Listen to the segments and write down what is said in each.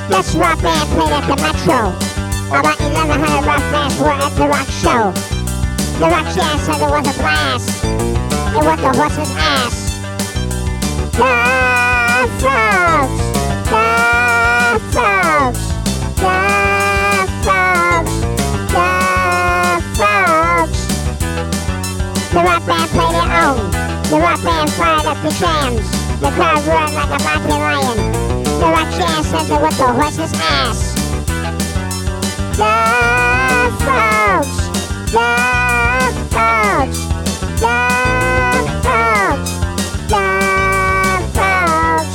This rock band played at the Metro. About 1,100 rock bands were at the rock show. The rock jazz center was a blast. It was the horse's ass. The frogs, the frogs, the frogs, the frogs. The rock band played their own. The rock band fired up the jams. The crowd roared like a mountain lion. The rock jazz center with the horse's ass. The frogs, the frogs, the frogs, the frogs.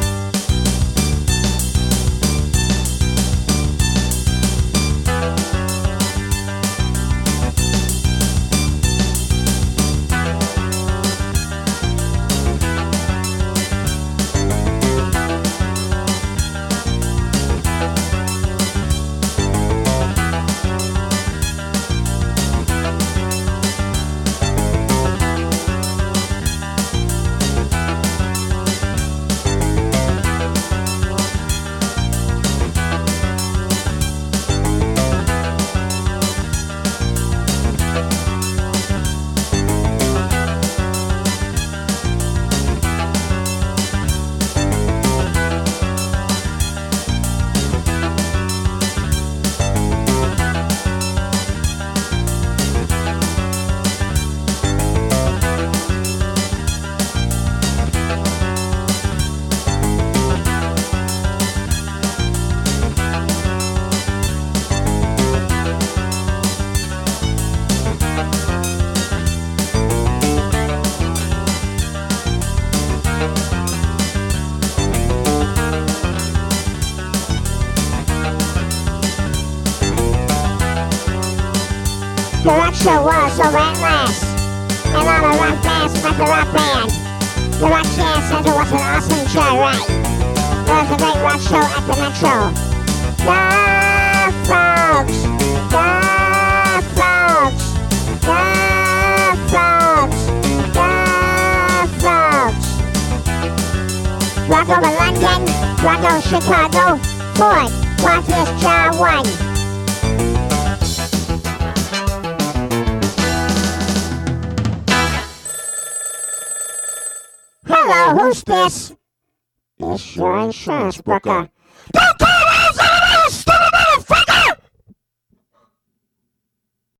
The rock show was over at last, and all the rock bands met the rock band. The rock jazz center was an awesome joyride. There was a great rock show at the Metro. The frogs, the frogs, the frogs, the frogs. Rock over London, rock over Chicago, Ford, Pontius, Jar 1. Hello, who's this? It's your insurance broker.